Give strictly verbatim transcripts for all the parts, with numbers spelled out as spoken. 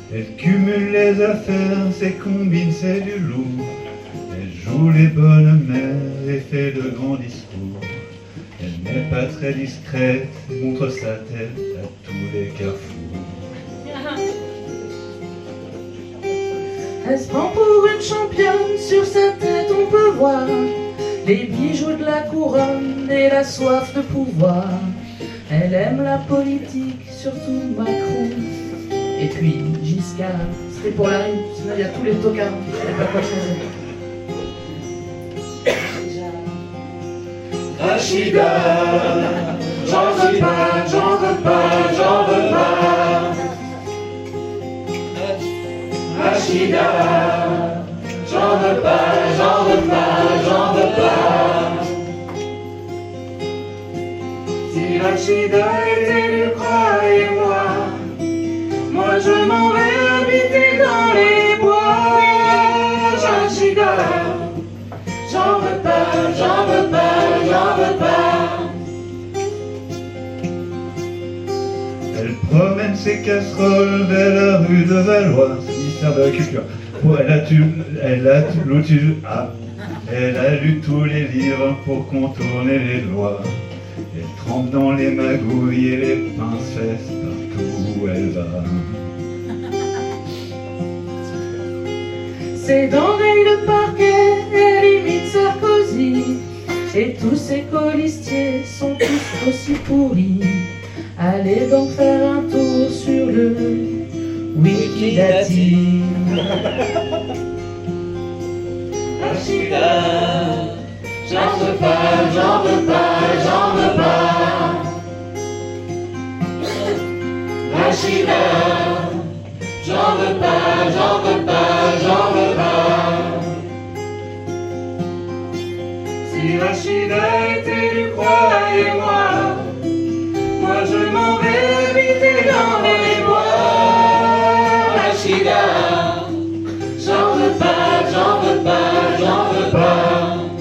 Elle cumule les affaires, ses combines, c'est du lourd. Elle joue les bonnes mères et fait de grands discours. Elle n'est pas très discrète, montre sa tête à tous les carrefours. Elle se prend pour une championne, sur sa tête on peut voir les bijoux de la couronne et la soif de pouvoir. Elle aime la politique, surtout Macron. Et puis Giscard, c'était pour la rime, sinon il y a tous les tocards, je ne savais pas quoi choisir. Rachida, j'en veux pas, j'en veux pas, j'en veux pas. Rachida, j'en veux pas, j'en veux pas, j'en veux pas. Si Rachida était élue, croyez-moi, moi je m'en vais habiter dans les bois. Rachida, j'en veux pas, j'en veux pas, j'en veux pas. Elle promène ses casseroles vers la rue de Valois, ministère de la Culture. Oh, elle a tu, elle a tu, l'outil, ah, elle a lu tous les livres pour contourner les lois. Elle trempe dans les magouilles et les pinces partout où elle va. C'est d'oreilles le parquet, elle imite Sarkozy. Et tous ces colistiers sont tous aussi pourris. Allez donc faire un tour sur le Wikidati. Rachida, j'en veux pas, j'en veux pas, j'en veux pas. Rachida, j'en veux pas, j'en veux pas, j'en veux pas. Si Rachida est élue, croyez-moi, moi je m'en vais habiter dans les bois. Rachida, j'en veux pas, j'en veux pas, j'en veux pas.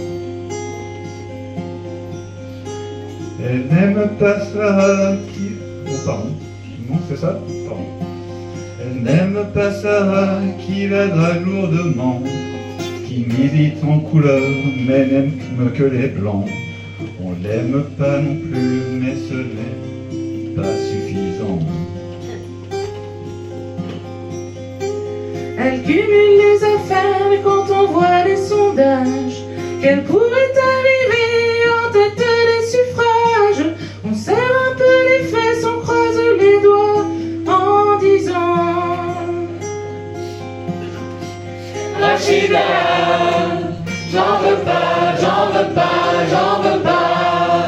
Elle n'aime pas Sarah qui... Oh pardon, non c'est ça? Pardon. Elle n'aime pas Sarah qui la drague lourdement, qui milite en couleur mais n'aime que les blancs. On l'aime pas non plus mais ce n'est pas suffisant. Elle cumule les affaires, mais quand on voit les sondages, qu'elle pourrait arriver en tête des suffrages, on serre un peu les fesses, on croise les doigts en disant Rachida, j'en veux pas, j'en veux pas, j'en veux pas.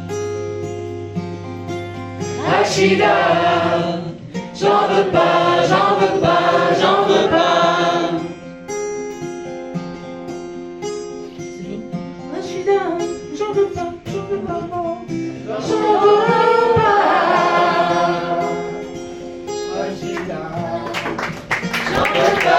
Rachida, j'en veux pas, j'en veux pas, j'en veux pas. Rachida, j'en veux pas, j'en veux pas, J'en veux pas. Rachida, j'en veux pas.